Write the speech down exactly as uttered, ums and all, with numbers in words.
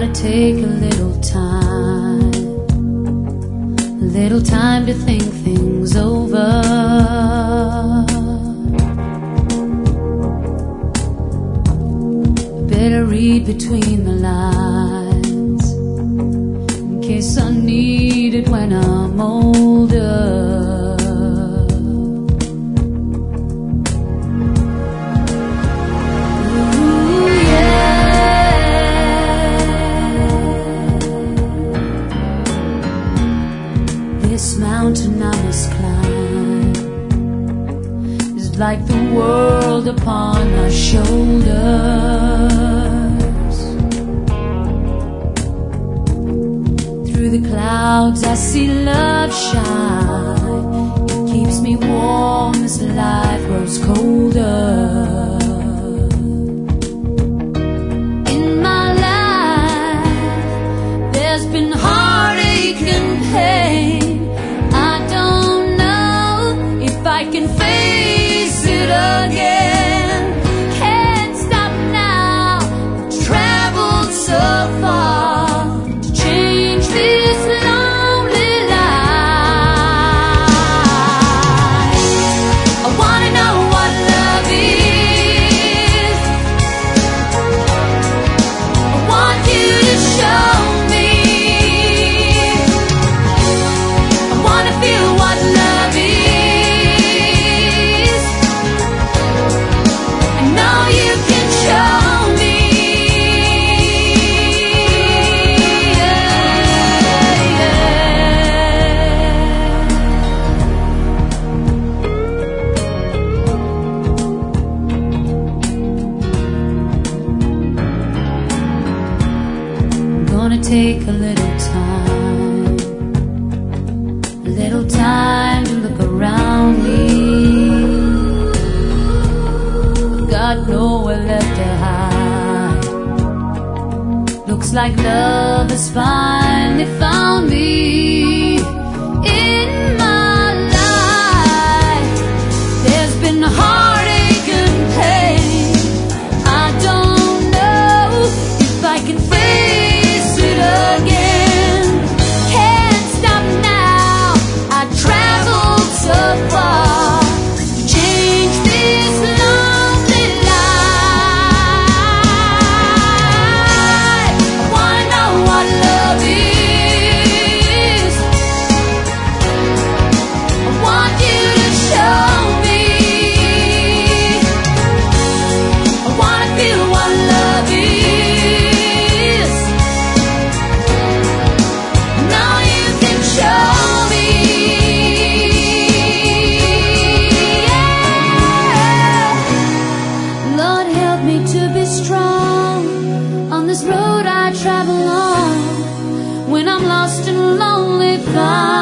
Gonna take a little time, a little time to think things over. Better read between the lines in case I need it when I'm older. This mountain I must climb is like the world upon my shoulders. Through the clouds I see love shine. It keeps me warm as life grows colder. In my life there's been heartache and pain. I can face it again. Can't stop now. I've traveled so far to change this lonely life. I wanna know what love is. I want you to show me. I wanna feel what love is. Gonna take a little time, a little time to look around me. I've got nowhere left to hide. Looks like love has finally found me. In my life there's been heartache and pain. I don't know if I can face it again. Can't stop now. I traveled so far to change this lonely life. I wanna know what love is. I want you to show me. I wanna feel what love is. This road I travel on, when I'm lost and lonely, find